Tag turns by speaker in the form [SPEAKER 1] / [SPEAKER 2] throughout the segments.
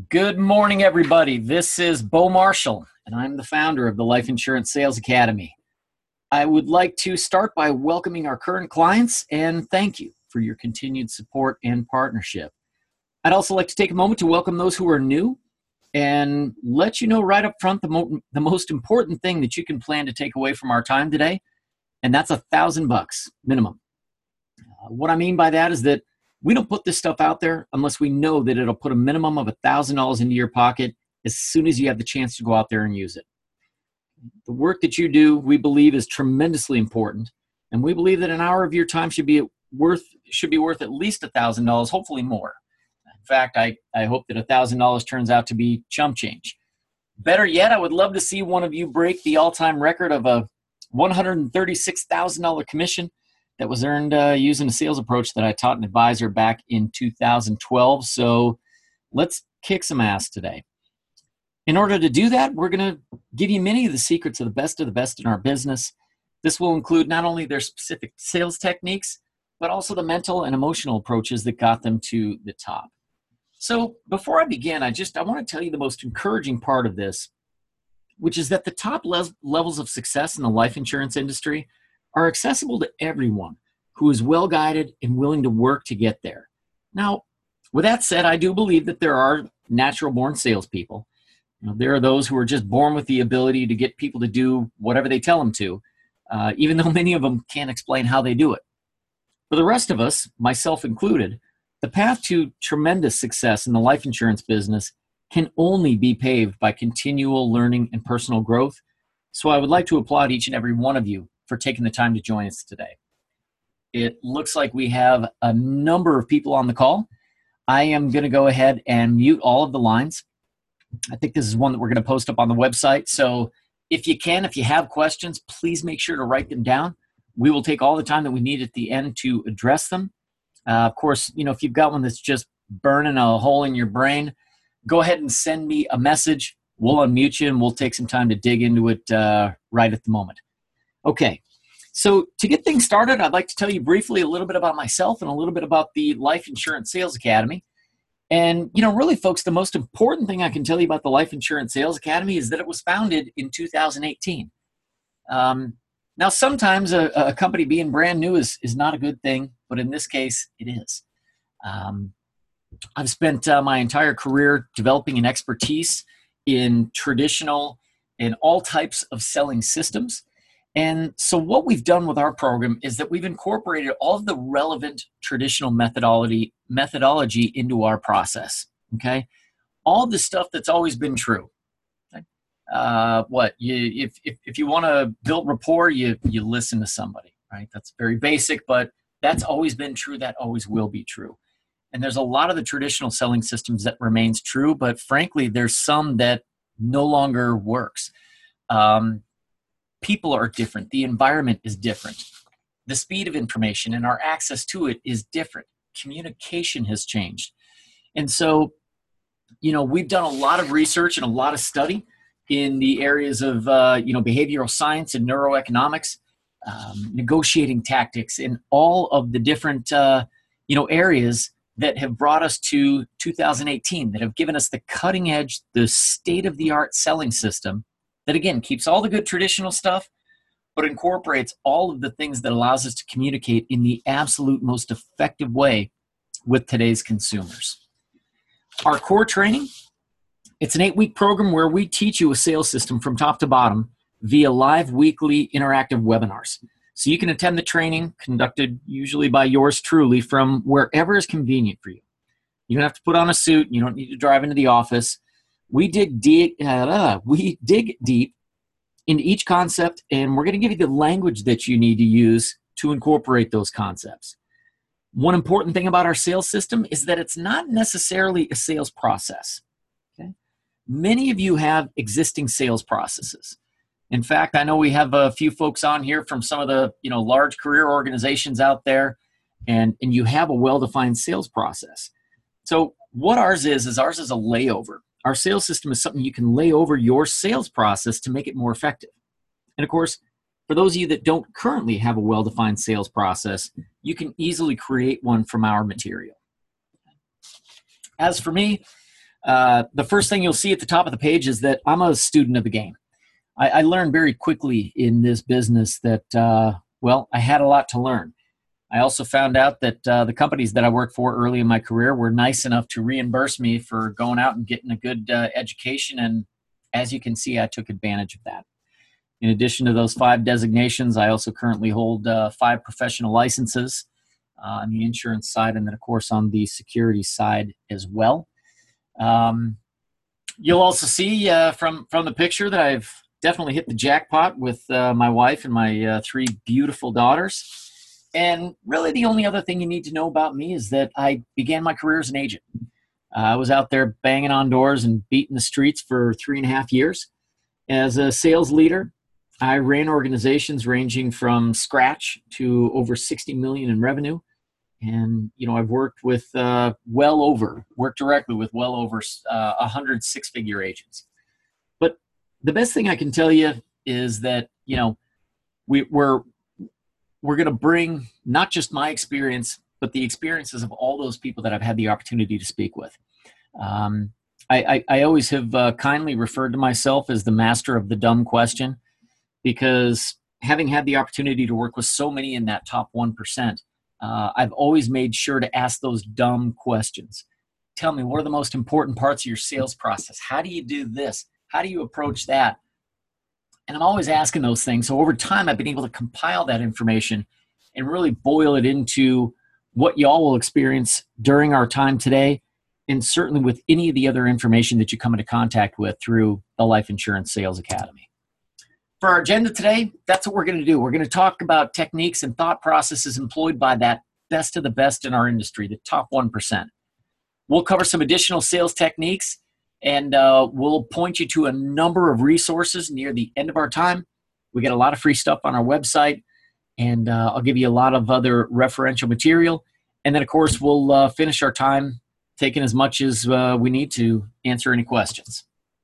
[SPEAKER 1] Good morning, everybody. This is Bo Marshall, and I'm the founder of the Life Insurance Sales Academy. I would like to start by welcoming our current clients and thank you for your continued support and partnership. I'd also like to take a moment to welcome those who are new and let you know right up front the most important thing that you can plan to take away from our time today, and that's $1,000 minimum. What I mean by that is that we don't put this stuff out there unless we know that it'll put a minimum of $1,000 into your pocket as soon as you have the chance to go out there and use it. The work that you do, we believe, is tremendously important, and we believe that an hour of your time should be worth at least $1,000, hopefully more. In fact, I hope that $1,000 turns out to be chump change. Better yet, I would love to see one of you break the all-time record of a $136,000 commission that was earned using a sales approach that I taught an advisor back in 2012. So let's kick some ass today. In order to do that, we're going to give you many of the secrets of the best in our business. This will include not only their specific sales techniques, but also the mental and emotional approaches that got them to the top. So before I begin, I want to tell you the most encouraging part of this, which is that the top levels of success in the life insurance industry are accessible to everyone who is well-guided and willing to work to get there. Now, with that said, I do believe that there are natural-born salespeople. There are those who are just born with the ability to get people to do whatever they tell them to, even though many of them can't explain how they do it. For the rest of us, myself included, the path to tremendous success in the life insurance business can only be paved by continual learning and personal growth. So I would like to applaud each and every one of you for taking the time to join us today. It looks like we have a number of people on the call. I am going to go ahead and mute all of the lines. I think this is one that we're going to post up on the website. So if you have questions, please make sure to write them down. We will take all the time that we need at the end to address them. Of course, if you've got one that's just burning a hole in your brain, go ahead and send me a message. We'll unmute you and we'll take some time to dig into it right at the moment. Okay, so to get things started, I'd like to tell you briefly a little bit about myself and a little bit about the Life Insurance Sales Academy. And, really, folks, the most important thing I can tell you about the Life Insurance Sales Academy is that it was founded in 2018. Now, sometimes a company being brand new is not a good thing, but in this case, it is. I've spent my entire career developing an expertise in traditional and all types of selling systems. And so what we've done with our program is that we've incorporated all of the relevant traditional methodology into our process, okay? All the stuff that's always been true. Okay? If you want to build rapport, you listen to somebody, right? That's very basic, but that's always been true. That always will be true. And there's a lot of the traditional selling systems that remains true, but frankly, there's some that no longer works. People are different. The environment is different. The speed of information and our access to it is different. Communication has changed. And so, we've done a lot of research and a lot of study in the areas of, behavioral science and neuroeconomics, negotiating tactics, and all of the different, areas that have brought us to 2018, that have given us the cutting edge, the state-of-the-art selling system that, again, keeps all the good traditional stuff, but incorporates all of the things that allows us to communicate in the absolute most effective way with today's consumers. Our core training, it's an 8-week program where we teach you a sales system from top to bottom via live weekly interactive webinars. So you can attend the training conducted usually by yours truly from wherever is convenient for you. You don't have to put on a suit. You don't need to drive into the office. We dig deep into each concept, and we're going to give you the language that you need to use to incorporate those concepts. One important thing about our sales system is that it's not necessarily a sales process. Okay? Many of you have existing sales processes. In fact, I know we have a few folks on here from some of the large career organizations out there, and you have a well-defined sales process. So what ours is a layover. Our sales system is something you can lay over your sales process to make it more effective. And of course, for those of you that don't currently have a well-defined sales process, you can easily create one from our material. As for me, The first thing you'll see at the top of the page is that I'm a student of the game. I learned very quickly in this business that, I had a lot to learn. I also found out that the companies that I worked for early in my career were nice enough to reimburse me for going out and getting a good education. And as you can see, I took advantage of that. In addition to those 5 designations, I also currently hold 5 professional licenses on the insurance side, and then, of course, on the security side as well. You'll also see from the picture that I've definitely hit the jackpot with my wife and my 3 beautiful daughters. And really the only other thing you need to know about me is that I began my career as an agent. I was out there banging on doors and beating the streets for 3.5 years. As a sales leader, I ran organizations ranging from scratch to over 60 million in revenue. And, I've worked with worked directly with well over 100 6-figure agents. But the best thing I can tell you is that, we're going to bring not just my experience, but the experiences of all those people that I've had the opportunity to speak with. I always have kindly referred to myself as the master of the dumb question, because having had the opportunity to work with so many in that top 1%, I've always made sure to ask those dumb questions. Tell me, what are the most important parts of your sales process? How do you do this? How do you approach that? And I'm always asking those things. So over time, I've been able to compile that information and really boil it into what y'all will experience during our time today, and certainly with any of the other information that you come into contact with through the Life Insurance Sales Academy. For our agenda today, that's what we're going to do. We're going to talk about techniques and thought processes employed by that best of the best in our industry, the top 1%. We'll cover some additional sales techniques, and we'll point you to a number of resources near the end of our time. We got a lot of free stuff on our website, and I'll give you a lot of other referential material. And then, of course, we'll finish our time taking as much as we need to answer any questions.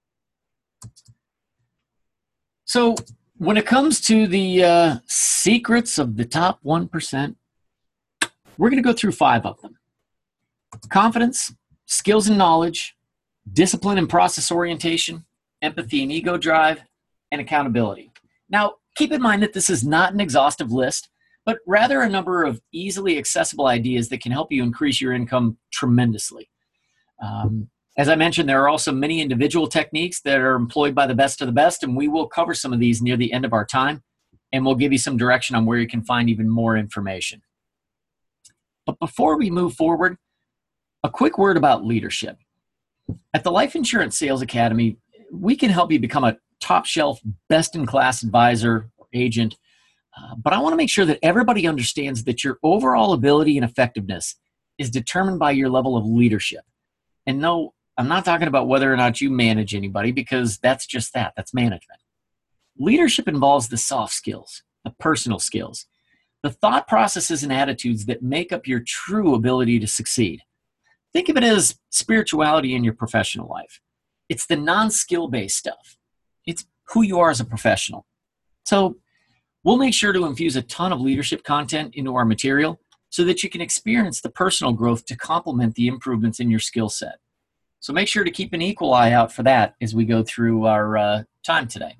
[SPEAKER 1] So when it comes to the secrets of the top 1%, we're going to go through 5 of them. Confidence, skills and knowledge, discipline and process orientation, empathy and ego drive, and accountability. Now, keep in mind that this is not an exhaustive list, but rather a number of easily accessible ideas that can help you increase your income tremendously. As I mentioned, there are also many individual techniques that are employed by the best of the best, and we will cover some of these near the end of our time, and we'll give you some direction on where you can find even more information. But before we move forward, a quick word about leadership. At the Life Insurance Sales Academy, we can help you become a top-shelf, best-in-class advisor or agent, but I want to make sure that everybody understands that your overall ability and effectiveness is determined by your level of leadership. And no, I'm not talking about whether or not you manage anybody, because that's just that. That's management. Leadership involves the soft skills, the personal skills, the thought processes and attitudes that make up your true ability to succeed. Think of it as spirituality in your professional life. It's the non-skill-based stuff. It's who you are as a professional. So we'll make sure to infuse a ton of leadership content into our material so that you can experience the personal growth to complement the improvements in your skill set. So make sure to keep an equal eye out for that as we go through our time today.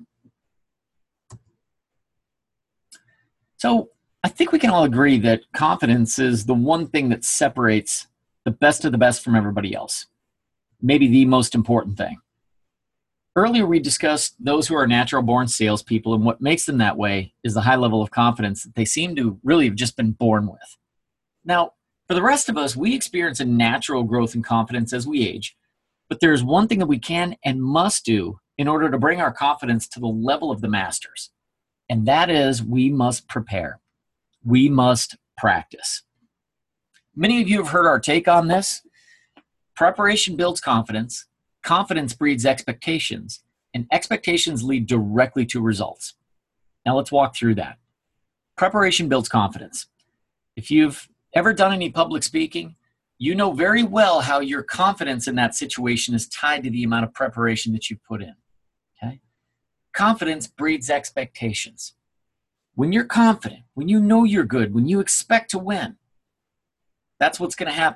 [SPEAKER 1] So I think we can all agree that confidence is the one thing that separates the best of the best from everybody else. Maybe the most important thing. Earlier, we discussed those who are natural-born salespeople, and what makes them that way is the high level of confidence that they seem to really have just been born with. Now, for the rest of us, we experience a natural growth in confidence as we age, but there's one thing that we can and must do in order to bring our confidence to the level of the masters, and that is we must prepare. We must practice. Many of you have heard our take on this. Preparation builds confidence. Confidence breeds expectations, and expectations lead directly to results. Now let's walk through that. Preparation builds confidence. If you've ever done any public speaking, you know very well how your confidence in that situation is tied to the amount of preparation that you put in. Okay? Confidence breeds expectations. When you're confident, when you know you're good, when you expect to win, that's what's going to happen.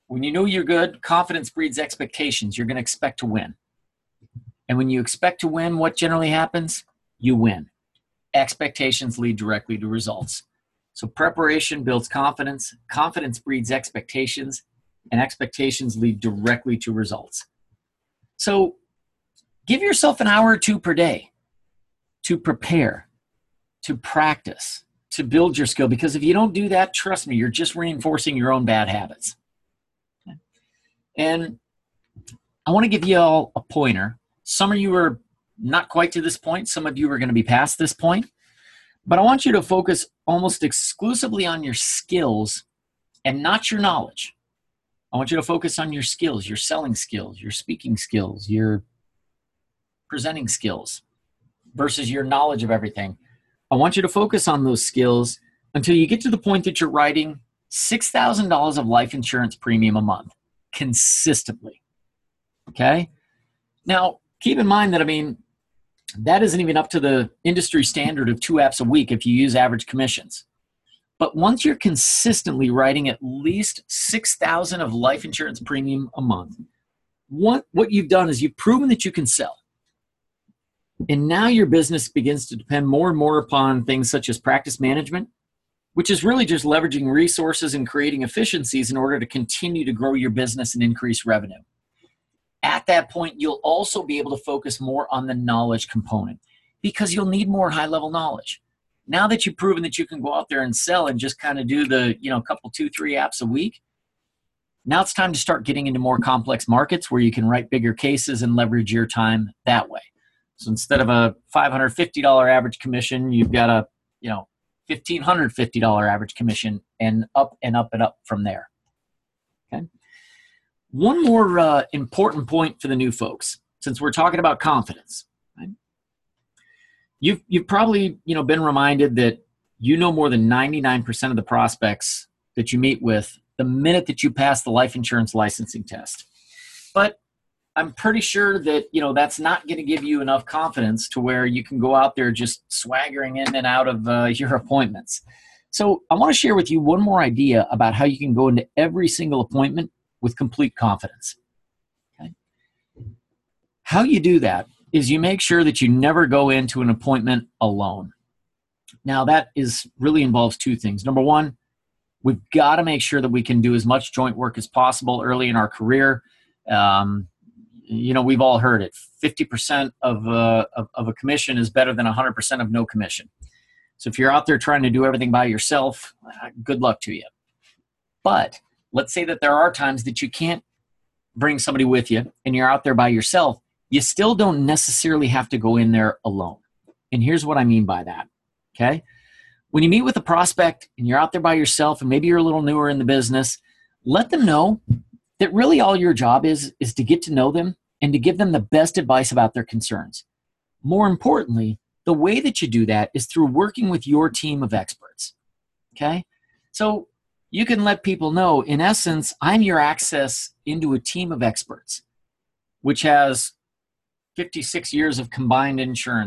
[SPEAKER 1] When you know you're good, confidence breeds expectations. You're going to expect to win. And when you expect to win, what generally happens? You win. Expectations lead directly to results. So preparation builds confidence. Confidence breeds expectations. And expectations lead directly to results. So give yourself an hour or two per day to prepare, to practice, to build your skill. Because if you don't do that, trust me, you're just reinforcing your own bad habits. Okay? And I want to give you all a pointer. Some of you are not quite to this point. Some of you are going to be past this point. But I want you to focus almost exclusively on your skills and not your knowledge. I want you to focus on your skills, your selling skills, your speaking skills, your presenting skills versus your knowledge of everything. I want you to focus on those skills until you get to the point that you're writing $6,000 of life insurance premium a month consistently. Okay? Now, keep in mind that, that isn't even up to the industry standard of 2 apps a week if you use average commissions. But once you're consistently writing at least $6,000 of life insurance premium a month, what you've done is you've proven that you can sell. And now your business begins to depend more and more upon things such as practice management, which is really just leveraging resources and creating efficiencies in order to continue to grow your business and increase revenue. At that point, you'll also be able to focus more on the knowledge component because you'll need more high-level knowledge. Now that you've proven that you can go out there and sell and just kind of do the, couple, 2, 3 apps a week, now it's time to start getting into more complex markets where you can write bigger cases and leverage your time that way. So instead of a $550 average commission, you've got a, $1,550 average commission and up and up and up from there. Okay. One more important point for the new folks, since we're talking about confidence. Right? You've probably been reminded that more than 99% of the prospects that you meet with the minute that you pass the life insurance licensing test. But I'm pretty sure that that's not going to give you enough confidence to where you can go out there just swaggering in and out of your appointments. So I want to share with you one more idea about how you can go into every single appointment with complete confidence. Okay? How you do that is you make sure that you never go into an appointment alone. Now that really involves 2 things. Number one, we've got to make sure that we can do as much joint work as possible early in our career. We've all heard it. 50% of a commission is better than 100% of no commission. So if you're out there trying to do everything by yourself, good luck to you. But let's say that there are times that you can't bring somebody with you and you're out there by yourself. You still don't necessarily have to go in there alone. And here's what I mean by that. Okay? When you meet with a prospect and you're out there by yourself and maybe you're a little newer in the business, let them know that really all your job is to get to know them and to give them the best advice about their concerns. More importantly, the way that you do that is through working with your team of experts. Okay? So you can let people know, in essence, I'm your access into a team of experts, which has 56 years of combined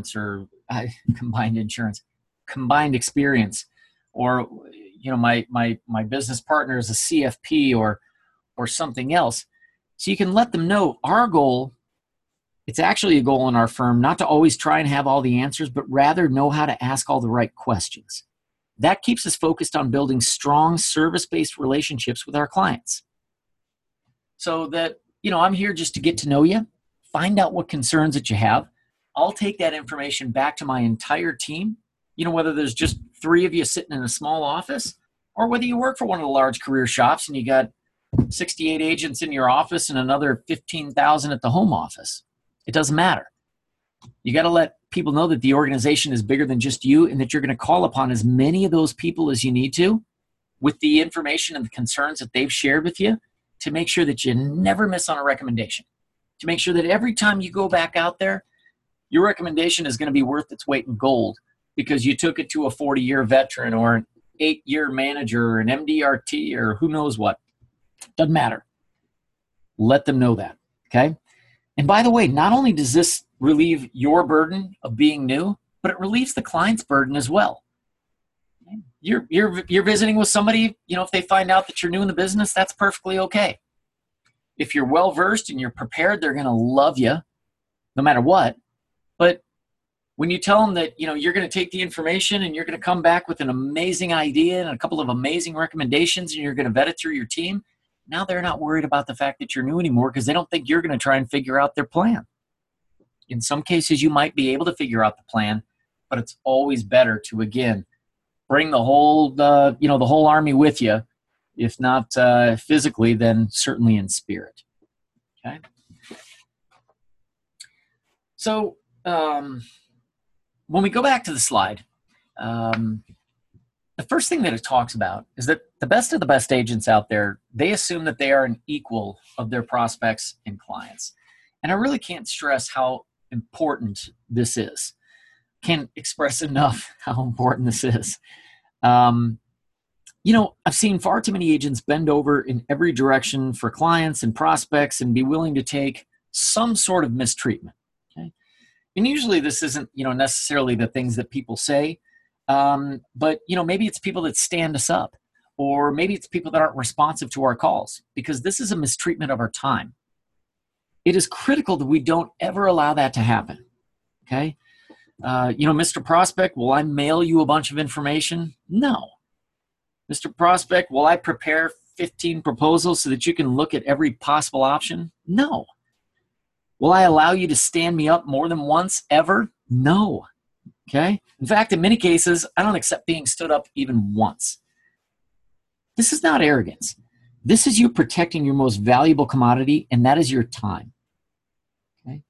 [SPEAKER 1] experience, or my business partner is a CFP or something else. So you can let them know our goal, it's actually a goal in our firm, not to always try and have all the answers, but rather know how to ask all the right questions. That keeps us focused on building strong service-based relationships with our clients. So that, I'm here just to get to know you, find out what concerns that you have. I'll take that information back to my entire team, whether there's just 3 of you sitting in a small office or whether you work for one of the large career shops and you got 68 agents in your office and another 15,000 at the home office. It doesn't matter. You got to let people know that the organization is bigger than just you and that you're going to call upon as many of those people as you need to with the information and the concerns that they've shared with you to make sure that you never miss on a recommendation, to make sure that every time you go back out there, your recommendation is going to be worth its weight in gold because you took it to a 40-year veteran or an 8-year manager or an MDRT or who knows what. Doesn't matter. Let them know that, okay? And by the way, not only does this relieve your burden of being new, but it relieves the client's burden as well. You're visiting with somebody, if they find out that you're new in the business, that's perfectly okay. if you're well-versed and you're prepared, they're going to love you no matter what. But when you tell them that, you're going to take the information and you're going to come back with an amazing idea and a couple of amazing recommendations and you're going to vet it through your team, now they're not worried about the fact that you're new anymore because they don't think you're going to try and figure out their plan. In some cases, you might be able to figure out the plan, but it's always better to, again, bring the whole army with you, if not physically, then certainly in spirit. Okay. So when we go back to the slide, the first thing that it talks about is that the best of the best agents out there, they assume that they are an equal of their prospects and clients. And I really can't stress how important this is. Can't express enough how important this is. I've seen far too many agents bend over in every direction for clients and prospects and be willing to take some sort of mistreatment. Okay? And usually this isn't, necessarily the things that people say, but, maybe it's people that stand us up, or maybe it's people that aren't responsive to our calls, because this is a mistreatment of our time. It is critical that we don't ever allow that to happen. Okay? Mr. Prospect, will I mail you a bunch of information? No. Mr. Prospect, will I prepare 15 proposals so that you can look at every possible option? No. Will I allow you to stand me up more than once ever? No. Okay? In fact, in many cases, I don't accept being stood up even once. This is not arrogance. This is you protecting your most valuable commodity, and that is your time. Okay?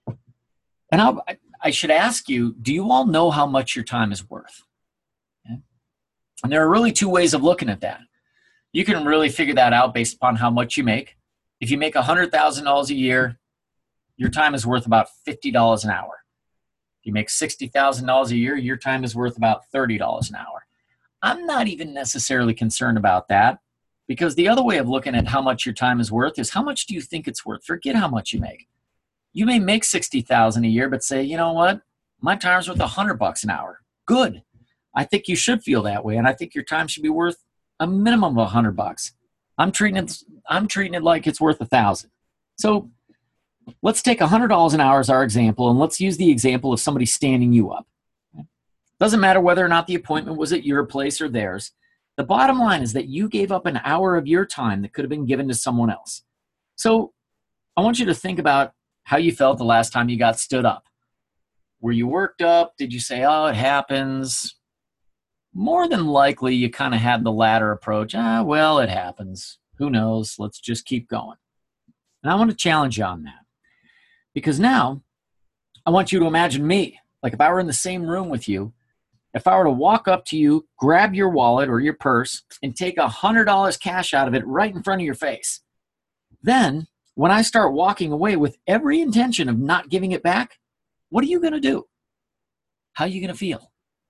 [SPEAKER 1] And I should ask you, do you all know how much your time is worth? Okay? And there are really two ways of looking at that. You can really figure that out based upon how much you make. If you make $100,000 a year, your time is worth about $50 an hour. If you make $60,000 a year, your time is worth about $30 an hour. I'm not even necessarily concerned about that, because the other way of looking at how much your time is worth is how much do you think it's worth? Forget how much you make. You may make $60,000 a year, but say, you know what? My time's worth $100 an hour. Good. I think you should feel that way, and I think your time should be worth a minimum of $100. I'm treating it like it's worth $1,000. So let's take $100 an hour as our example, and let's use the example of somebody standing you up. Doesn't matter whether or not the appointment was at your place or theirs. The bottom line is that you gave up an hour of your time that could have been given to someone else. So I want you to think about how you felt the last time you got stood up. Were you worked up? Did you say, oh, it happens? More than likely, you kind of had the latter approach. Well, it happens. Who knows? Let's just keep going. And I want to challenge you on that. Because now, I want you to imagine me. Like if I were in the same room with you, if I were to walk up to you, grab your wallet or your purse, and take $100 cash out of it right in front of your face. Then, when I start walking away with every intention of not giving it back, what are you going to do? How are you going to feel?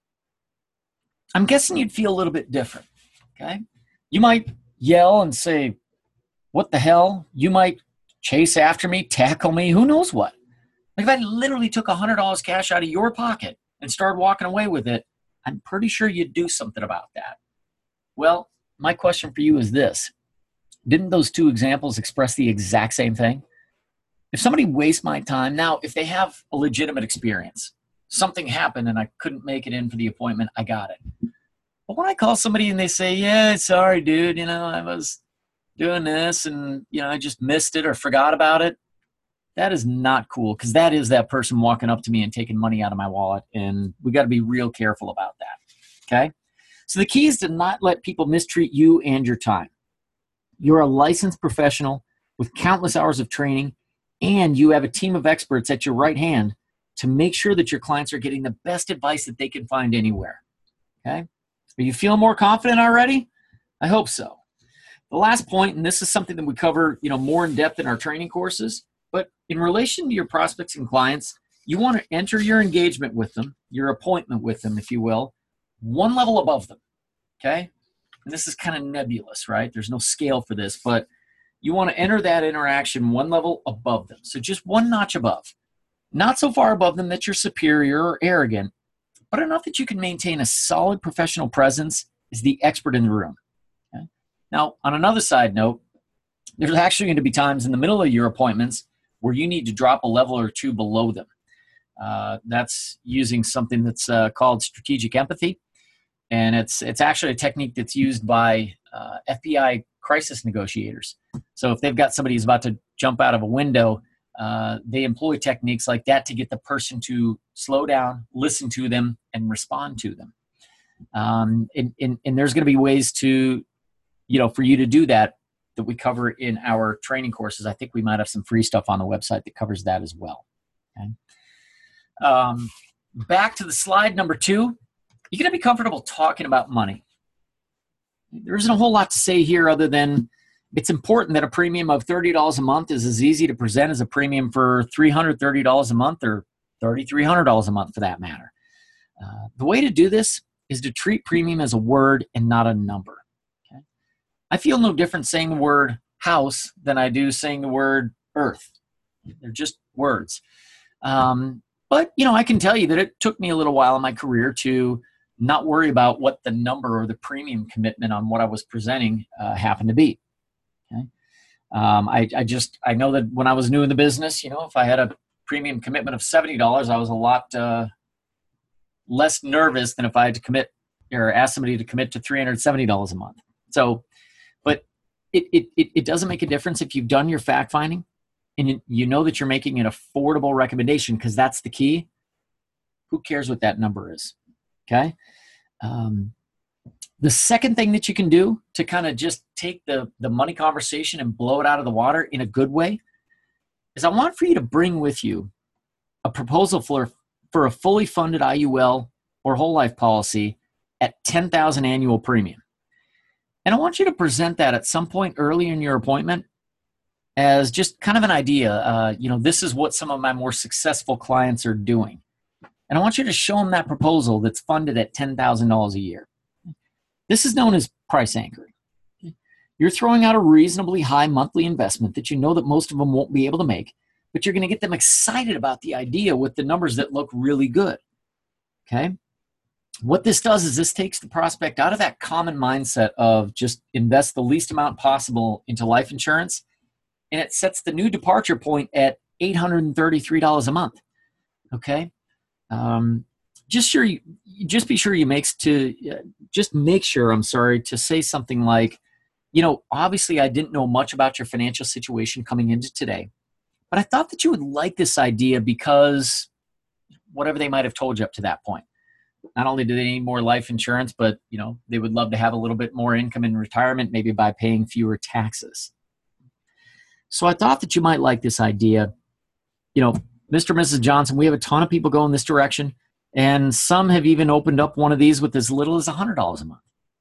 [SPEAKER 1] I'm guessing you'd feel a little bit different, okay? You might yell and say, what the hell? You might chase after me, tackle me, who knows what. Like if I literally took $100 cash out of your pocket and started walking away with it, I'm pretty sure you'd do something about that. Well, my question for you is this. Didn't those two examples express the exact same thing? If somebody wastes my time, now if they have a legitimate experience, something happened and I couldn't make it in for the appointment, I got it. But when I call somebody and they say, yeah, sorry, dude, I was doing this and, I just missed it or forgot about it, that is not cool, because that is that person walking up to me and taking money out of my wallet, and we got to be real careful about that, okay? So the key is to not let people mistreat you and your time. You're a licensed professional with countless hours of training, and you have a team of experts at your right hand to make sure that your clients are getting the best advice that they can find anywhere, okay? Are you feeling more confident already? I hope so. The last point, and this is something that we cover, more in depth in our training courses, but in relation to your prospects and clients, you want to enter your engagement with them, your appointment with them, if you will, one level above them, okay? And this is kind of nebulous, right? There's no scale for this, but you want to enter that interaction one level above them. So just one notch above. Not so far above them that you're superior or arrogant, but enough that you can maintain a solid professional presence as the expert in the room. Okay? Now, on another side note, there's actually going to be times in the middle of your appointments where you need to drop a level or two below them. That's using something that's called strategic empathy. And it's actually a technique that's used by FBI crisis negotiators. So if they've got somebody who's about to jump out of a window, they employ techniques like that to get the person to slow down, listen to them, and respond to them. And there's going to be ways to, for you to do that we cover in our training courses. I think we might have some free stuff on the website that covers that as well. Okay. Back to the slide number 2. You're going to be comfortable talking about money. There isn't a whole lot to say here other than it's important that a premium of $30 a month is as easy to present as a premium for $330 a month or $3,300 a month for that matter. The way to do this is to treat premium as a word and not a number. Okay? I feel no different saying the word house than I do saying the word earth. They're just words. But, I can tell you that it took me a little while in my career to not worry about what the number or the premium commitment on what I was presenting happened to be. Okay? I know that when I was new in the business, if I had a premium commitment of $70, I was a lot less nervous than if I had to commit or ask somebody to commit to $370 a month. So, but it doesn't make a difference if you've done your fact finding and you know that you're making an affordable recommendation, because that's the key. Who cares what that number is? Okay. The second thing that you can do to kind of just take the money conversation and blow it out of the water in a good way is I want for you to bring with you a proposal for a fully funded IUL or whole life policy at $10,000 annual premium. And I want you to present that at some point early in your appointment as just kind of an idea. This is what some of my more successful clients are doing. And I want you to show them that proposal that's funded at $10,000 a year. This is known as price anchoring. You're throwing out a reasonably high monthly investment that you know that most of them won't be able to make, but you're going to get them excited about the idea with the numbers that look really good. Okay? What this does is this takes the prospect out of that common mindset of just invest the least amount possible into life insurance, and it sets the new departure point at $833 a month. Okay? Just make sure to say something like, obviously I didn't know much about your financial situation coming into today, but I thought that you would like this idea because whatever they might have told you up to that point. Not only do they need more life insurance, but they would love to have a little bit more income in retirement, maybe by paying fewer taxes. So I thought that you might like this idea. Mr. and Mrs. Johnson, we have a ton of people go in this direction, and some have even opened up one of these with as little as $100 a month.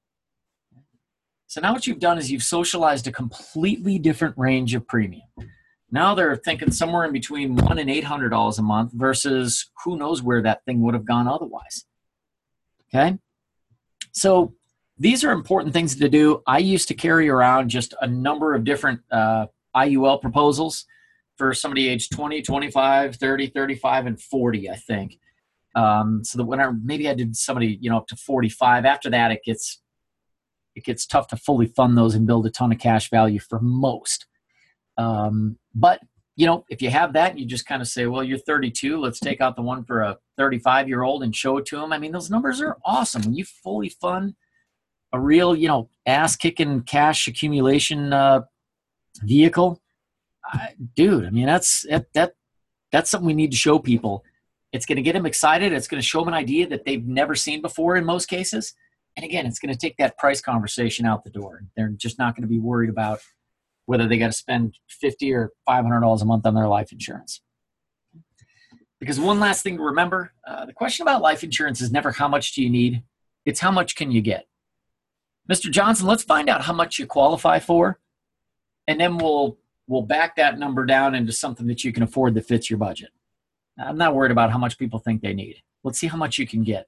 [SPEAKER 1] So now what you've done is you've socialized a completely different range of premium. Now they're thinking somewhere in between $100 and $800 a month versus who knows where that thing would have gone otherwise. Okay? So these are important things to do. I used to carry around just a number of different IUL proposals for somebody age 20, 25, 30, 35, and 40, I think. So that when maybe I did somebody, up to 45, after that it gets tough to fully fund those and build a ton of cash value for most. But, if you have that, you just kind of say, well, you're 32, let's take out the one for a 35-year-old and show it to them. I mean, those numbers are awesome. When you fully fund a real, ass-kicking cash accumulation vehicle, dude, I mean, that's something we need to show people. It's going to get them excited. It's going to show them an idea that they've never seen before in most cases. And again, it's going to take that price conversation out the door. They're just not going to be worried about whether they got to spend $50 or $500 a month on their life insurance. Because one last thing to remember, the question about life insurance is never how much do you need, it's how much can you get. Mr. Johnson, let's find out how much you qualify for, and then we'll back that number down into something that you can afford that fits your budget. I'm not worried about how much people think they need. Let's see how much you can get.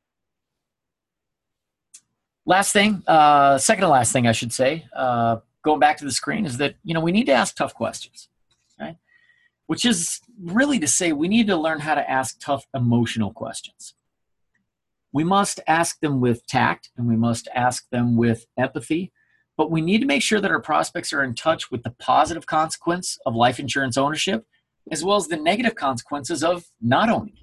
[SPEAKER 1] Last thing, second to last thing I should say, going back to the screen, is that, we need to ask tough questions, right? Which is really to say we need to learn how to ask tough emotional questions. We must ask them with tact, and we must ask them with empathy, But we need to make sure that our prospects are in touch with the positive consequence of life insurance ownership, as well as the negative consequences of not owning.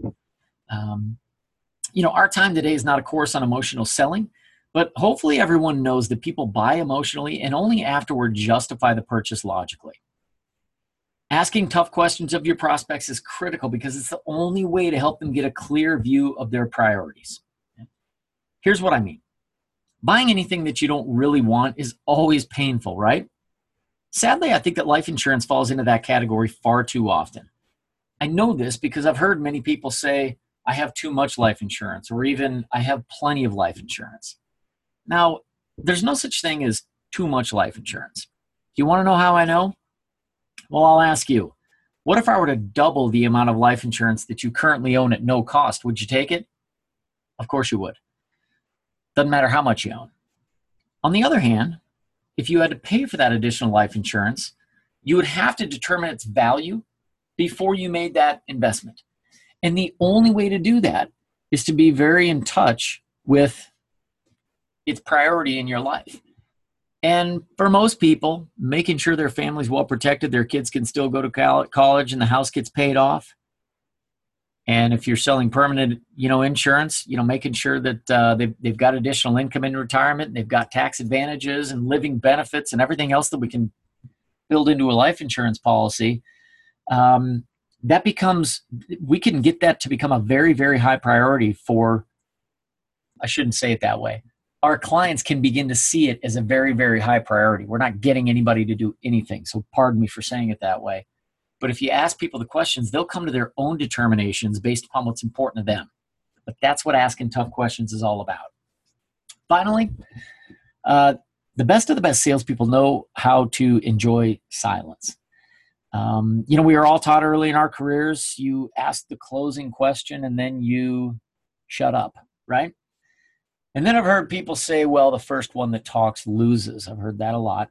[SPEAKER 1] Our time today is not a course on emotional selling, but hopefully everyone knows that people buy emotionally and only afterward justify the purchase logically. Asking tough questions of your prospects is critical because it's the only way to help them get a clear view of their priorities. Here's what I mean. Buying anything that you don't really want is always painful, right? Sadly, I think that life insurance falls into that category far too often. I know this because I've heard many people say, I have too much life insurance, or even I have plenty of life insurance. Now, there's no such thing as too much life insurance. You want to know how I know? Well, I'll ask you. What if I were to double the amount of life insurance that you currently own at no cost? Would you take it? Of course you would. Doesn't matter how much you own. On the other hand, if you had to pay for that additional life insurance, you would have to determine its value before you made that investment. And the only way to do that is to be very in touch with its priority in your life. And for most people, making sure their family's well protected, their kids can still go to college and the house gets paid off. And if you're selling permanent, insurance, making sure that they've got additional income in retirement, they've got tax advantages and living benefits and everything else that we can build into a life insurance policy. We can get that to become a very, very high priority for, I shouldn't say it that way. Our clients can begin to see it as a very, very high priority. We're not getting anybody to do anything. So pardon me for saying it that way. But if you ask people the questions, they'll come to their own determinations based upon what's important to them. But that's what asking tough questions is all about. Finally, the best of the best salespeople know how to enjoy silence. We are all taught early in our careers, you ask the closing question and then you shut up, right? And then I've heard people say, well, the first one that talks loses. I've heard that a lot.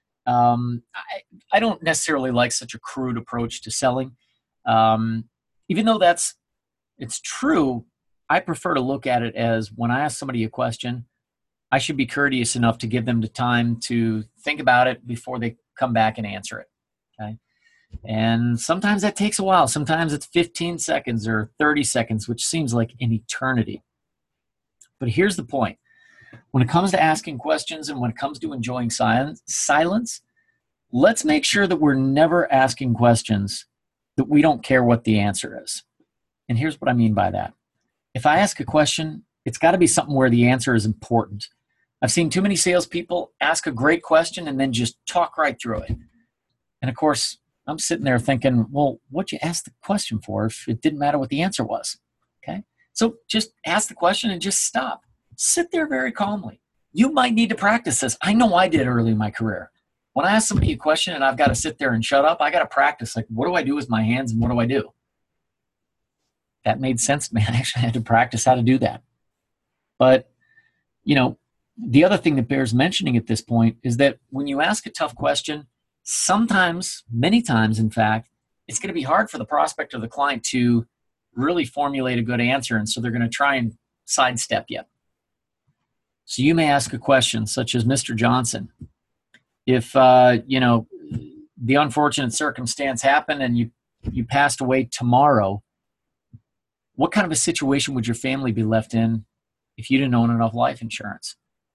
[SPEAKER 1] I don't necessarily like such a crude approach to selling. Even though it's true, I prefer to look at it as when I ask somebody a question, I should be courteous enough to give them the time to think about it before they come back and answer it. Okay. And sometimes that takes a while. Sometimes it's 15 seconds or 30 seconds, which seems like an eternity. But here's the point. When it comes to asking questions and when it comes to enjoying silence, let's make sure that we're never asking questions that we don't care what the answer is. And here's what I mean by that. If I ask a question, it's got to be something where the answer is important. I've seen too many salespeople ask a great question and then just talk right through it. And of course, I'm sitting there thinking, well, what'd you ask the question for if it didn't matter what the answer was? Okay. So just ask the question and just stop. Sit there very calmly. You might need to practice this. I know I did early in my career. When I ask somebody a question and I've got to sit there and shut up, I got to practice. Like, what do I do with my hands and what do I do? That made sense to me. I actually had to practice how to do that. But, the other thing that bears mentioning at this point is that when you ask a tough question, sometimes, many times, in fact, it's going to be hard for the prospect or the client to really formulate a good answer. And so they're going to try and sidestep you. So you may ask a question such as, Mr. Johnson, if, the unfortunate circumstance happened and you passed away tomorrow, what kind of a situation would your family be left in if you didn't own enough life insurance?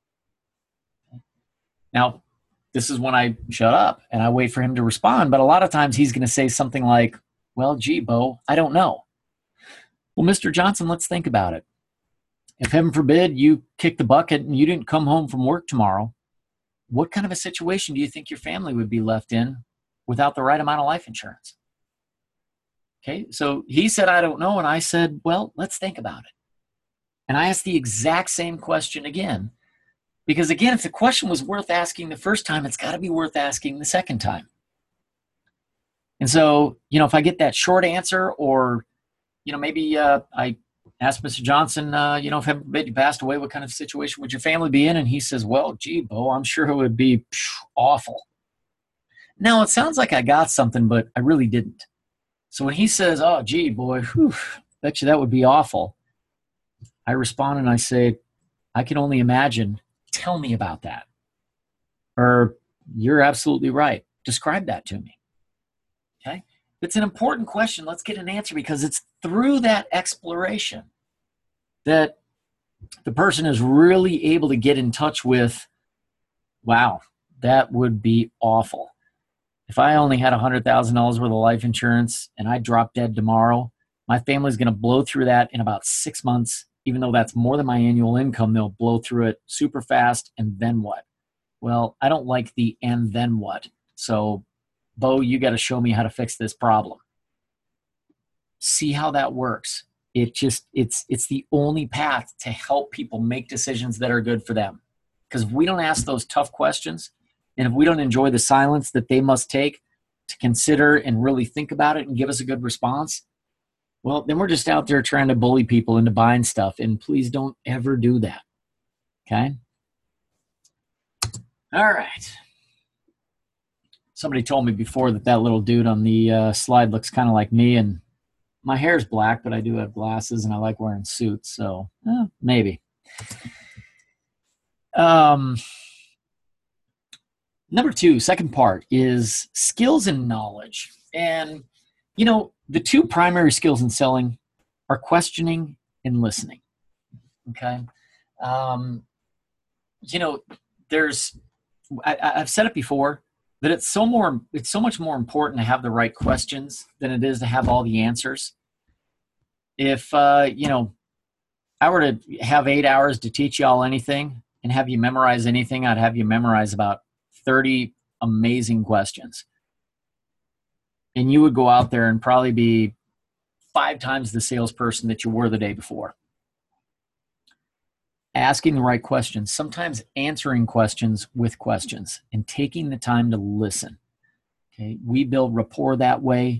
[SPEAKER 1] Now, this is when I shut up and I wait for him to respond. But a lot of times he's going to say something like, well, gee, Bo, I don't know. Well, Mr. Johnson, let's think about it. If heaven forbid you kicked the bucket and you didn't come home from work tomorrow, what kind of a situation do you think your family would be left in without the right amount of life insurance? Okay, so he said, I don't know. And I said, well, let's think about it. And I asked the exact same question again. Because again, if the question was worth asking the first time, it's got to be worth asking the second time. And so, if I get that short answer or, maybe I asked Mr. Johnson, if heaven forbid you passed away, what kind of situation would your family be in? And he says, well, gee, Bo, I'm sure it would be awful. Now, it sounds like I got something, but I really didn't. So when he says, oh, gee, boy, bet you that would be awful, I respond and I say, I can only imagine. Tell me about that. Or you're absolutely right. Describe that to me. Okay. It's an important question. Let's get an answer, because it's through that exploration that the person is really able to get in touch with, wow, that would be awful. If I only had $100,000 worth of life insurance and I drop dead tomorrow, my family's going to blow through that in about 6 months. Even though that's more than my annual income, they'll blow through it super fast. And then what? Well, I don't like the and then what. So, Bo, you got to show me how to fix this problem. See how that works. It's the only path to help people make decisions that are good for them. Because if we don't ask those tough questions, and if we don't enjoy the silence that they must take to consider and really think about it and give us a good response, well, then we're just out there trying to bully people into buying stuff. And please don't ever do that. Okay? All right. Somebody told me before that little dude on the slide looks kind of like me, and my hair's black, but I do have glasses and I like wearing suits, so maybe. Number two, second part, is skills and knowledge. And, the two primary skills in selling are questioning and listening. Okay. I've said it before, that it's so much more important to have the right questions than it is to have all the answers. If, I were to have 8 hours to teach y'all anything and have you memorize anything, I'd have you memorize about 30 amazing questions. And you would go out there and probably be 5 times the salesperson that you were the day before. Asking the right questions, sometimes answering questions with questions, and taking the time to listen. Okay, we build rapport that way.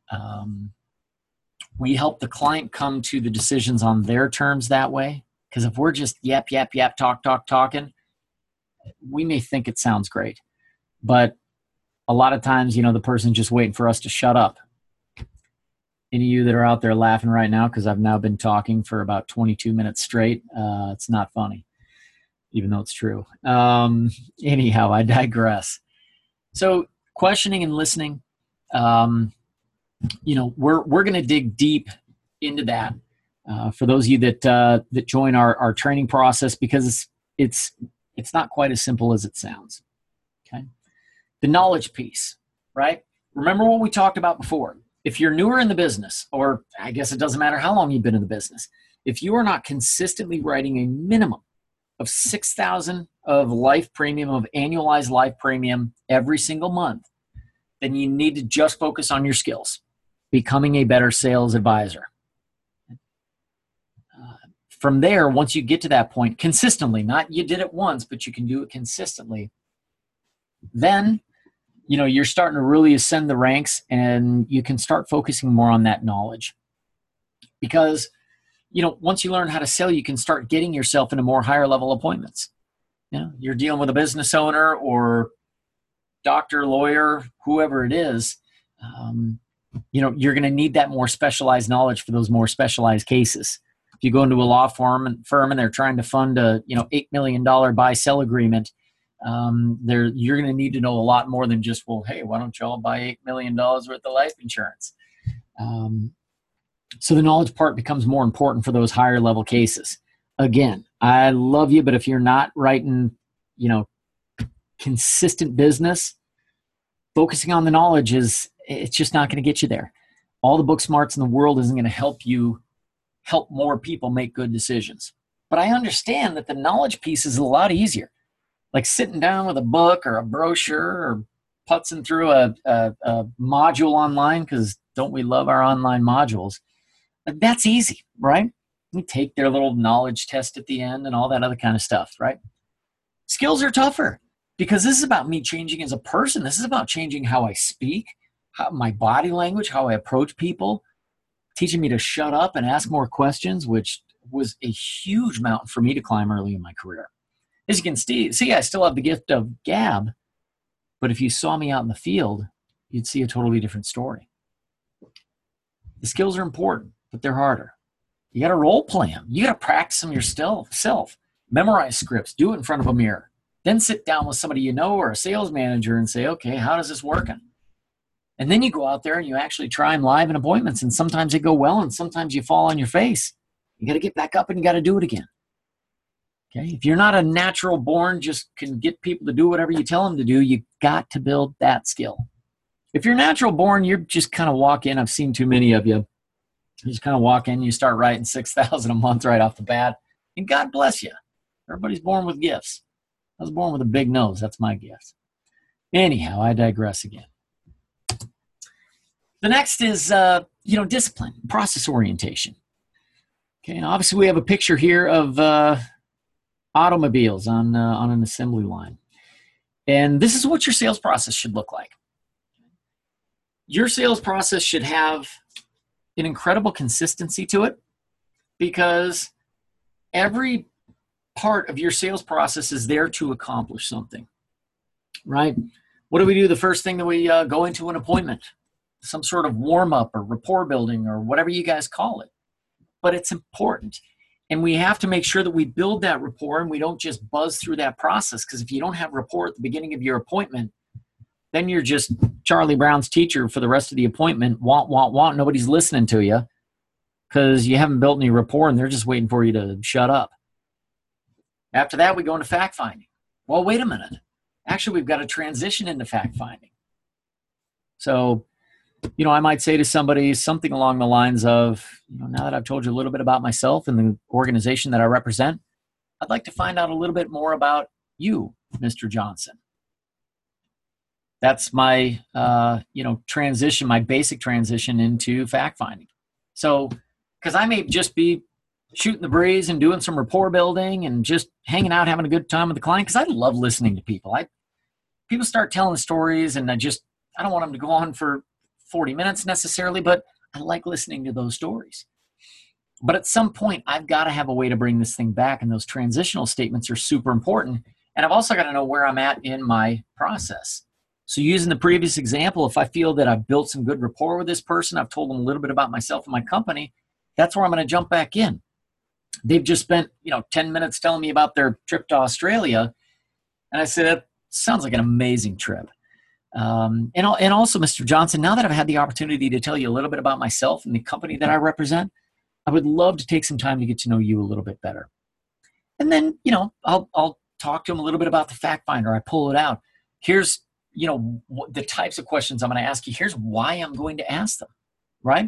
[SPEAKER 1] We help the client come to the decisions on their terms that way. Because if we're just yap, talking, we may think it sounds great. But a lot of times, the person's just waiting for us to shut up. Any of you that are out there laughing right now, because I've now been talking for about 22 minutes straight, it's not funny, even though it's true. Anyhow, I digress. So questioning and listening, we're going to dig deep into that for those of you that join our training process, because it's not quite as simple as it sounds. Okay, the knowledge piece, right? Remember what we talked about before. If you're newer in the business, or I guess it doesn't matter how long you've been in the business, if you are not consistently writing a minimum of $6,000 of life premium, of annualized life premium every single month, then you need to just focus on your skills, becoming a better sales advisor. From there, once you get to that point consistently, not you did it once, but you can do it consistently, then you're starting to really ascend the ranks, and you can start focusing more on that knowledge. Because, once you learn how to sell, you can start getting yourself into more higher level appointments. You're dealing with a business owner or doctor, lawyer, whoever it is, you're going to need that more specialized knowledge for those more specialized cases. If you go into a law firm and they're trying to fund a, $8 million buy-sell agreement, you're going to need to know a lot more than just, well, hey, why don't y'all buy $8 million worth of life insurance? So the knowledge part becomes more important for those higher level cases. Again, I love you, but if you're not writing, consistent business, focusing on the knowledge it's just not going to get you there. All the book smarts in the world isn't going to help you help more people make good decisions. But I understand that the knowledge piece is a lot easier. Like sitting down with a book or a brochure or putzing through a module online, because don't we love our online modules? That's easy, right? You take their little knowledge test at the end and all that other kind of stuff, right? Skills are tougher, because this is about me changing as a person. This is about changing how I speak, my body language, how I approach people, teaching me to shut up and ask more questions, which was a huge mountain for me to climb early in my career. As you can see, I still have the gift of gab, but if you saw me out in the field, you'd see a totally different story. The skills are important, but they're harder. You got to role play them. You got to practice them yourself. Memorize scripts. Do it in front of a mirror. Then sit down with somebody you know or a sales manager and say, okay, how does this working? And then you go out there and you actually try them live in appointments, and sometimes they go well and sometimes you fall on your face. You got to get back up and you got to do it again. Okay? If you're not a natural born, just can get people to do whatever you tell them to do, you got to build that skill. If you're natural born, you just kind of walk in. I've seen too many of you. You just kind of walk in, you start writing $6,000 a month right off the bat, and God bless you. Everybody's born with gifts. I was born with a big nose. That's my gift. Anyhow, I digress again. The next is, discipline, process orientation. Okay, and obviously we have a picture here of automobiles on an assembly line. And this is what your sales process should look like. Your sales process should have an incredible consistency to it, because every part of your sales process is there to accomplish something, right? What do we do the first thing that we go into an appointment? Some sort of warm-up or rapport building or whatever you guys call it. But it's important. And we have to make sure that we build that rapport and we don't just buzz through that process, because if you don't have rapport at the beginning of your appointment, then you're just Charlie Brown's teacher for the rest of the appointment. Want. Nobody's listening to you because you haven't built any rapport and they're just waiting for you to shut up. After that, we go into fact finding. Well, wait a minute. Actually, we've got to transition into fact finding. So, I might say to somebody something along the lines of, now that I've told you a little bit about myself and the organization that I represent, I'd like to find out a little bit more about you, Mr. Johnson. That's my, transition, my basic transition into fact finding. So, because I may just be shooting the breeze and doing some rapport building and just hanging out, having a good time with the client, because I love listening to people. People start telling stories, and I don't want them to go on for 40 minutes necessarily, but I like listening to those stories. But at some point, I've got to have a way to bring this thing back, and those transitional statements are super important. And I've also got to know where I'm at in my process. So using the previous example, if I feel that I've built some good rapport with this person, I've told them a little bit about myself and my company, that's where I'm going to jump back in. They've just spent 10 minutes telling me about their trip to Australia. And I said, that sounds like an amazing trip. And also, Mr. Johnson, now that I've had the opportunity to tell you a little bit about myself and the company that I represent, I would love to take some time to get to know you a little bit better. And then, I'll talk to them a little bit about the fact finder. I pull it out. Here's, the types of questions I'm going to ask you. Here's why I'm going to ask them, right?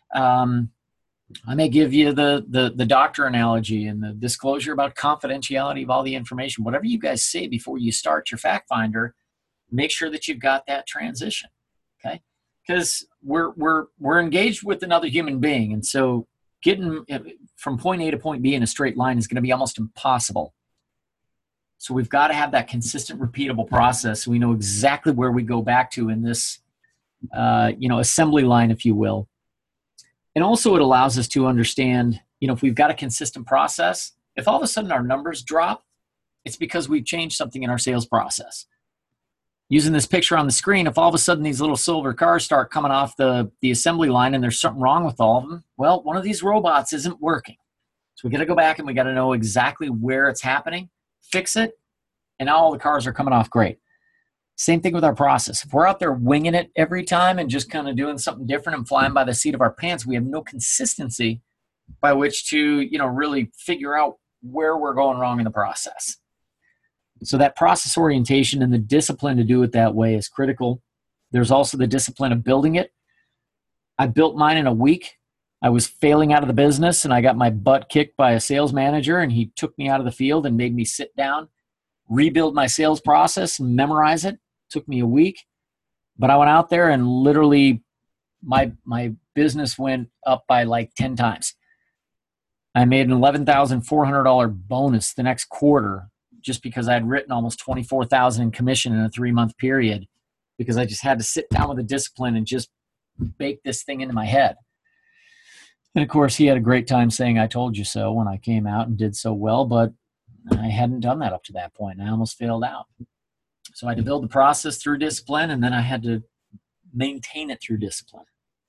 [SPEAKER 1] I may give you the doctor analogy and the disclosure about confidentiality of all the information. Whatever you guys say before you start your fact finder, make sure that you've got that transition, okay? Because we're engaged with another human being, and so getting from point A to point B in a straight line is going to be almost impossible. So we've got to have that consistent, repeatable process so we know exactly where we go back to in this, assembly line, if you will. And also it allows us to understand, if we've got a consistent process, if all of a sudden our numbers drop, it's because we've changed something in our sales process. Using this picture on the screen, if all of a sudden these little silver cars start coming off the assembly line and there's something wrong with all of them, well, one of these robots isn't working. So we got to go back and we got to know exactly where it's happening, fix it, and now all the cars are coming off great. Same thing with our process. If we're out there winging it every time and just kind of doing something different and flying by the seat of our pants, we have no consistency by which to, really figure out where we're going wrong in the process. So that process orientation and the discipline to do it that way is critical. There's also the discipline of building it. I built mine in a week. I was failing out of the business and I got my butt kicked by a sales manager, and he took me out of the field and made me sit down, rebuild my sales process and memorize it. It took me a week, but I went out there and literally my business went up by like 10 times. I made an $11,400 bonus the next quarter just because I had written almost $24,000 in commission in a 3-month period, because I just had to sit down with a discipline and just bake this thing into my head. And of course, he had a great time saying, "I told you so," when I came out and did so well, but I hadn't done that up to that point. And I almost failed out. So I had to build the process through discipline, and then I had to maintain it through discipline.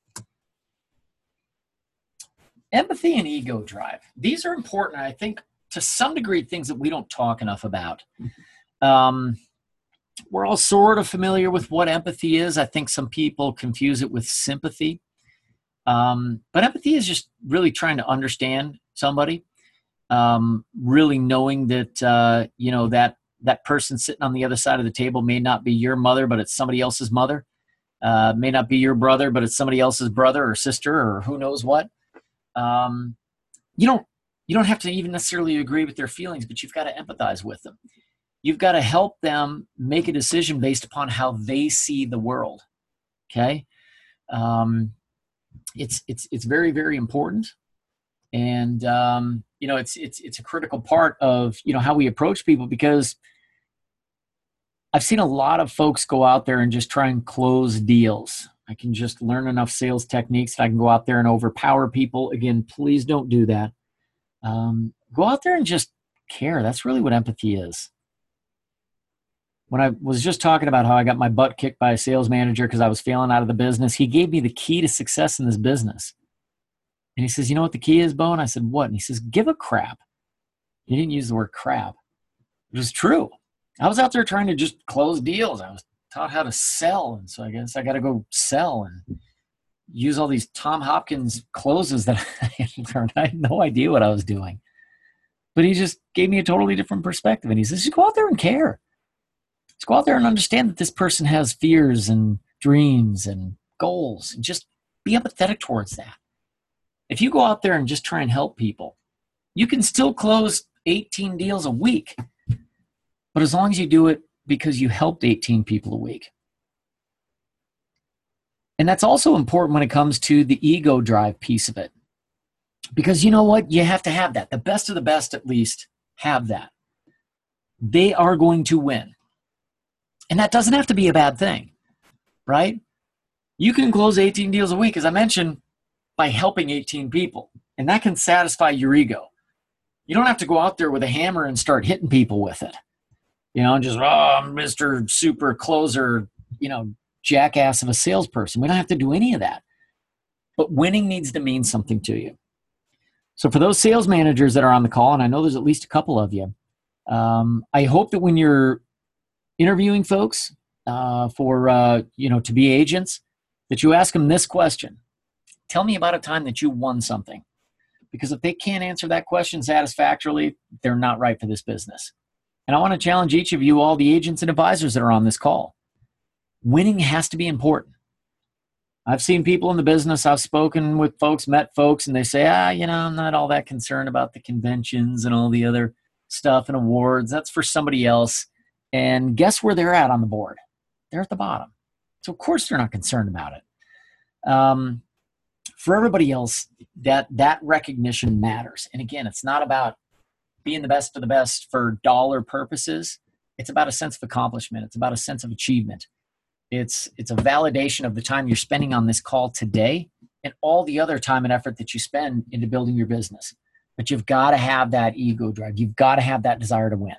[SPEAKER 1] Empathy and ego drive. These are important, I think, to some degree, things that we don't talk enough about. Um, we're all sort of familiar with what empathy is. I think some people confuse it with sympathy. But empathy is just really trying to understand somebody, really knowing that, that person sitting on the other side of the table may not be your mother, but it's somebody else's mother. May not be your brother, but it's somebody else's brother or sister or who knows what. Um, you don't have to even necessarily agree with their feelings, but you've got to empathize with them. You've got to help them make a decision based upon how they see the world. Okay. It's very, very important. And, it's a critical part of, how we approach people, because I've seen a lot of folks go out there and just try and close deals. I can just learn enough sales techniques that I can go out there and overpower people. Again, please don't do that. Go out there and just care. That's really what empathy is. When I was just talking about how I got my butt kicked by a sales manager because I was failing out of the business, he gave me the key to success in this business. And he says, you know what the key is, Bo? And I said, what? And he says, give a crap. He didn't use the word crap. It was true. I was out there trying to just close deals. I was taught how to sell. And so I guess I got to go sell and use all these Tom Hopkins closes that I learned. I had no idea what I was doing. But he just gave me a totally different perspective. And he says, just go out there and care. Just go out there and understand that this person has fears and dreams and goals. And just be empathetic towards that. If you go out there and just try and help people, you can still close 18 deals a week. But as long as you do it because you helped 18 people a week. And that's also important when it comes to the ego drive piece of it. Because you know what? You have to have that. The best of the best, at least, have that. They are going to win. And that doesn't have to be a bad thing, right? You can close 18 deals a week, as I mentioned, by helping 18 people. And that can satisfy your ego. You don't have to go out there with a hammer and start hitting people with it. Just, I'm Mr. Super Closer, jackass of a salesperson. We don't have to do any of that. But winning needs to mean something to you. So for those sales managers that are on the call, and I know there's at least a couple of you, I hope that when you're interviewing folks to be agents, that you ask them this question. Tell me about a time that you won something. Because if they can't answer that question satisfactorily, they're not right for this business. And I want to challenge each of you, all the agents and advisors that are on this call. Winning has to be important. I've seen people in the business, I've spoken with folks, met folks, and they say, I'm not all that concerned about the conventions and all the other stuff and awards. That's for somebody else. And guess where they're at on the board? They're at the bottom. So of course they're not concerned about it. For everybody else, that recognition matters. And again, it's not about being the best of the best for dollar purposes. It's about a sense of accomplishment. It's about a sense of achievement. It's a validation of the time you're spending on this call today and all the other time and effort that you spend into building your business. But you've got to have that ego drive. You've got to have that desire to win.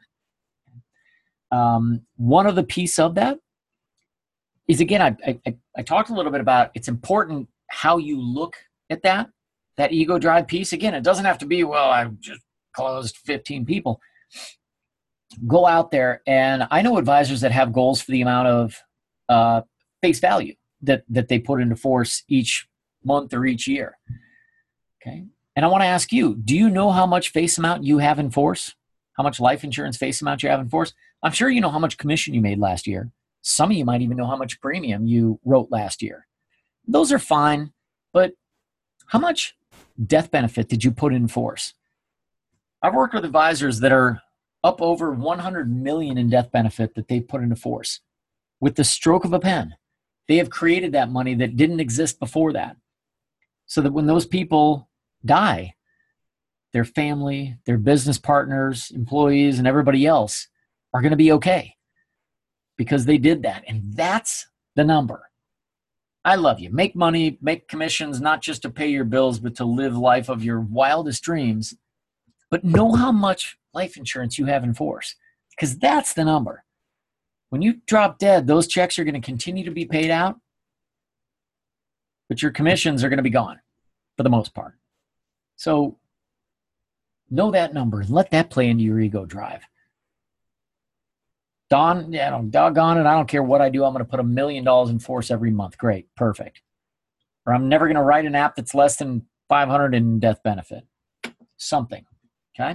[SPEAKER 1] One of the piece of that is, again, I talked a little bit about it's important how you look at that ego drive piece. Again, it doesn't have to be, I just closed 15 people. Go out there, and I know advisors that have goals for the amount of face value that they put into force each month or each year. Okay. And I want to ask you, do you know how much face amount you have in force? How much life insurance face amount you have in force? I'm sure you know how much commission you made last year. Some of you might even know how much premium you wrote last year. Those are fine, but how much death benefit did you put in force? I've worked with advisors that are up over 100 million in death benefit that they've put into force. With the stroke of a pen, they have created that money that didn't exist before that. So that when those people die, their family, their business partners, employees, and everybody else are going to be okay because they did that. And that's the number. I love you. Make money, make commissions, not just to pay your bills, but to live life of your wildest dreams. But know how much life insurance you have in force, because that's the number. When you drop dead, those checks are going to continue to be paid out, but your commissions are going to be gone for the most part. So know that number and let that play into your ego drive. doggone it, I don't care what I do. I'm going to put $1 million in force every month. Great, perfect. Or I'm never going to write an app that's less than 500 in death benefit. Something, okay?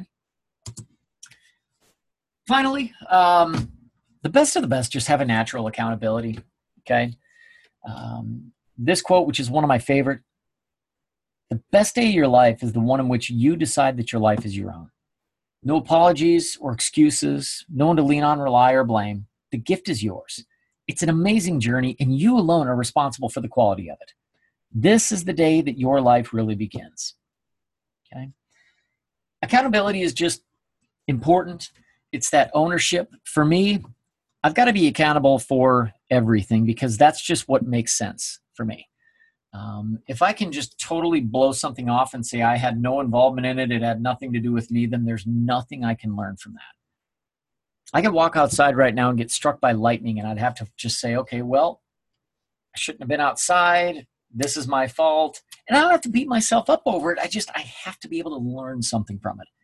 [SPEAKER 1] Finally, the best of the best just have a natural accountability, okay? This quote, which is one of my favorite, the best day of your life is the one in which you decide that your life is your own. No apologies or excuses, no one to lean on, rely, or blame. The gift is yours. It's an amazing journey, and you alone are responsible for the quality of it. This is the day that your life really begins, okay? Accountability is just important. It's that ownership. For me, I've got to be accountable for everything because that's just what makes sense for me. If I can just totally blow something off and say I had no involvement in it, it had nothing to do with me, then there's nothing I can learn from that. I could walk outside right now and get struck by lightning, and I'd have to just say, okay, well, I shouldn't have been outside. This is my fault. And I don't have to beat myself up over it. I have to be able to learn something from it.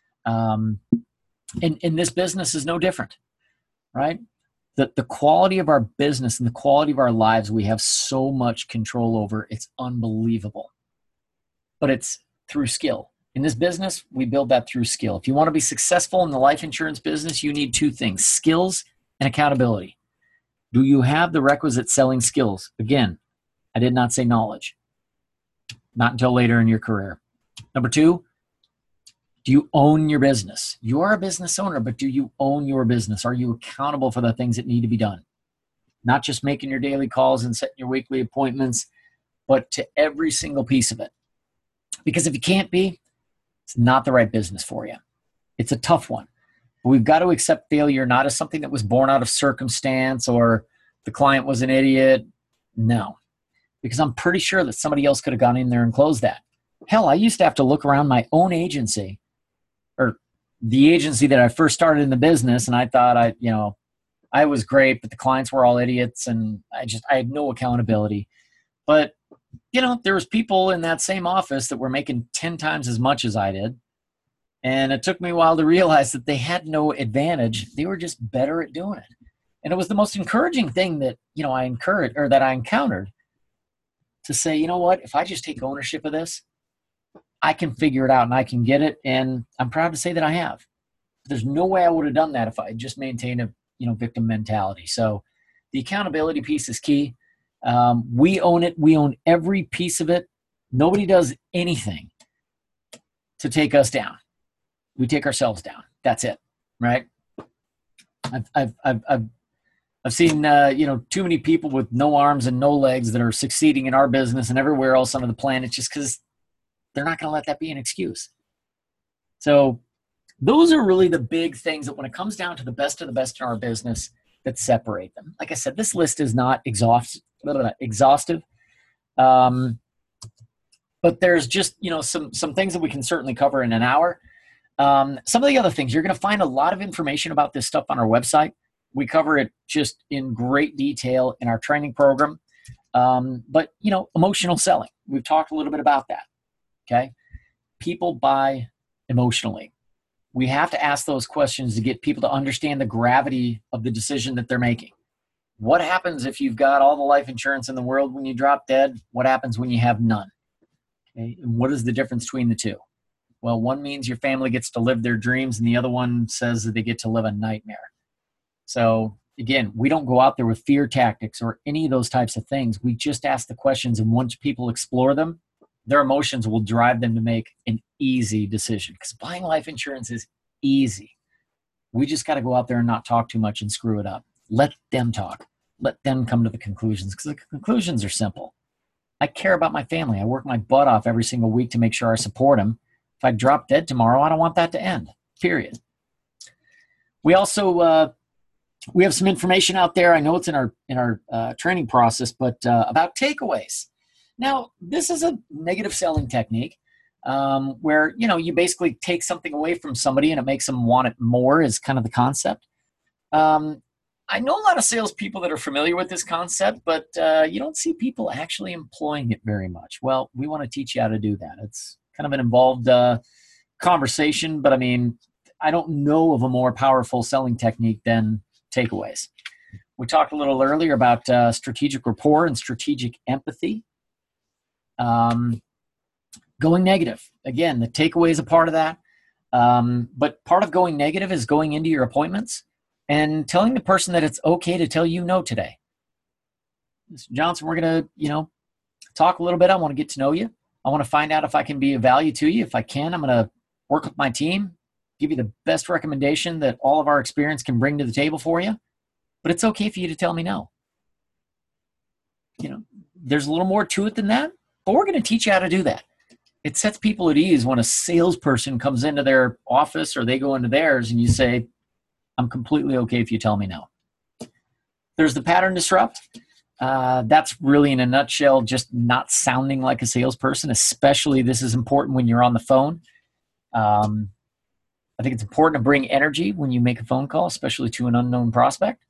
[SPEAKER 1] And this business is no different, right? The quality of our business and the quality of our lives, we have so much control over. It's unbelievable. But it's through skill. In this business, we build that through skill. If you want to be successful in the life insurance business, you need two things: skills and accountability. Do you have the requisite selling skills? Again, I did not say knowledge. Not until later in your career. Number two, do you own your business? You are a business owner, but do you own your business? Are you accountable for the things that need to be done? Not just making your daily calls and setting your weekly appointments, but to every single piece of it. Because if you can't be, it's not the right business for you. It's a tough one. But we've got to accept failure not as something that was born out of circumstance or the client was an idiot. No. Because I'm pretty sure that somebody else could have gone in there and closed that. Hell, I used to have to look around my own agency, or the agency that I first started in the business, and I thought I was great, but the clients were all idiots, and I had no accountability. But there was people in that same office that were making 10 times as much as I did, and it took me a while to realize that they had no advantage. They were just better at doing it, and it was the most encouraging thing that I encountered. To say, you know what, if I just take ownership of this, I can figure it out and I can get it. And I'm proud to say that I have. There's no way I would have done that if I just maintained a victim mentality. So the accountability piece is key. We own it. We own every piece of it. Nobody does anything to take us down. We take ourselves down. That's it, right? I've seen, too many people with no arms and no legs that are succeeding in our business and everywhere else on the planet just because they're not going to let that be an excuse. So those are really the big things that when it comes down to the best of the best in our business that separate them. Like I said, this list is not exhaustive, but there's just, some things that we can certainly cover in an hour. Some of the other things, you're going to find a lot of information about this stuff on our website. We cover it just in great detail in our training program. But, emotional selling, we've talked a little bit about that, okay? People buy emotionally. We have to ask those questions to get people to understand the gravity of the decision that they're making. What happens if you've got all the life insurance in the world when you drop dead? What happens when you have none? Okay? And what is the difference between the two? Well, one means your family gets to live their dreams, and the other one says that they get to live a nightmare. So again, we don't go out there with fear tactics or any of those types of things. We just ask the questions, and once people explore them, their emotions will drive them to make an easy decision, because buying life insurance is easy. We just got to go out there and not talk too much and screw it up. Let them talk. Let them come to the conclusions, because the conclusions are simple. I care about my family. I work my butt off every single week to make sure I support them. If I drop dead tomorrow, I don't want that to end, period. We also we have some information out there. I know it's in our training process, but about takeaways. Now, this is a negative selling technique where, you basically take something away from somebody and it makes them want it more, is kind of the concept. I know a lot of salespeople that are familiar with this concept, but you don't see people actually employing it very much. Well, we want to teach you how to do that. It's kind of an involved conversation, but I don't know of a more powerful selling technique than takeaways. We talked a little earlier about strategic rapport and strategic empathy. Going negative. Again, the takeaway is a part of that. But part of going negative is going into your appointments and telling the person that it's okay to tell you no today. Mr. Johnson, we're going to, talk a little bit. I want to get to know you. I want to find out if I can be of value to you. If I can, I'm going to work with my team, give you the best recommendation that all of our experience can bring to the table for you. But it's okay for you to tell me no. There's a little more to it than that, but we're going to teach you how to do that. It sets people at ease when a salesperson comes into their office or they go into theirs and you say, I'm completely okay if you tell me no. There's the pattern disrupt. That's really, in a nutshell, just not sounding like a salesperson. Especially this is important when you're on the phone. I think it's important to bring energy when you make a phone call, especially to an unknown prospect.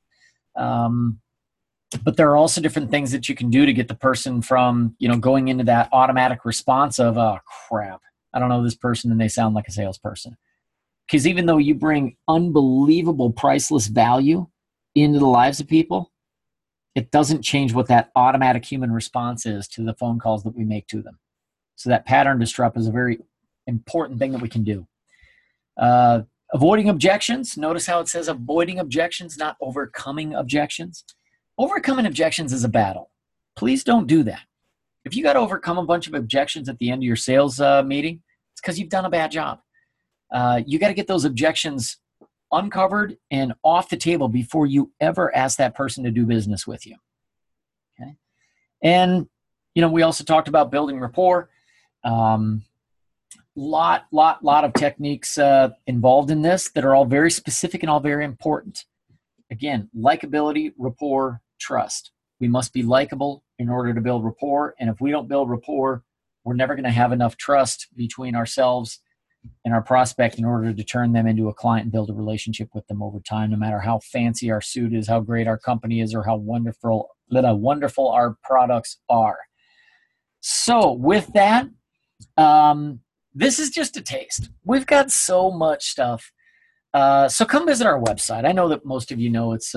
[SPEAKER 1] But there are also different things that you can do to get the person from, going into that automatic response of, oh, crap, I don't know this person and they sound like a salesperson. Because even though you bring unbelievable priceless value into the lives of people, it doesn't change what that automatic human response is to the phone calls that we make to them. So that pattern disrupt is a very important thing that we can do. Avoiding objections. Notice how it says avoiding objections, not overcoming objections. Overcoming objections is a battle. Please don't do that. If you got to overcome a bunch of objections at the end of your sales meeting, it's because you've done a bad job. You got to get those objections uncovered and off the table before you ever ask that person to do business with you. Okay. And, we also talked about building rapport. Lot of techniques involved in this that are all very specific and all very important. Again, likability, rapport, trust. We must be likable in order to build rapport. And if we don't build rapport, we're never going to have enough trust between ourselves and our prospect in order to turn them into a client and build a relationship with them over time, no matter how fancy our suit is, how great our company is, or how wonderful our products are. So with that, this is just a taste. We've got so much stuff. So come visit our website. I know that most of you know it's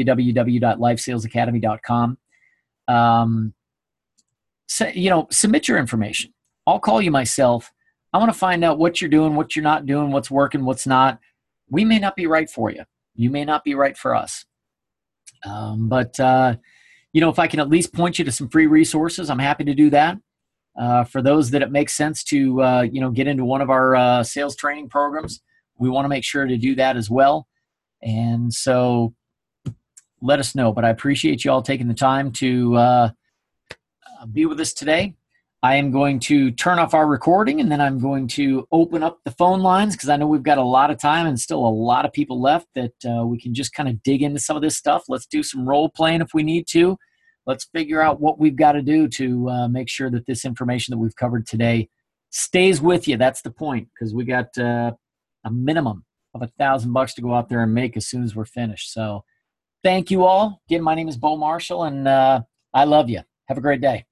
[SPEAKER 1] www.lifesalesacademy.com. Submit your information. I'll call you myself. I want to find out what you're doing, what you're not doing, what's working, what's not. We may not be right for you. You may not be right for us. But if I can at least point you to some free resources, I'm happy to do that. For those that it makes sense to, get into one of our sales training programs, we want to make sure to do that as well. And so let us know. But I appreciate you all taking the time to be with us today. I am going to turn off our recording, and then I'm going to open up the phone lines because I know we've got a lot of time and still a lot of people left that we can just kind of dig into some of this stuff. Let's do some role playing if we need to. Let's figure out what we've got to do to make sure that this information that we've covered today stays with you. That's the point, because we got a minimum of $1,000 to go out there and make as soon as we're finished. So thank you all. Again, my name is Bo Marshall, and I love you. Have a great day.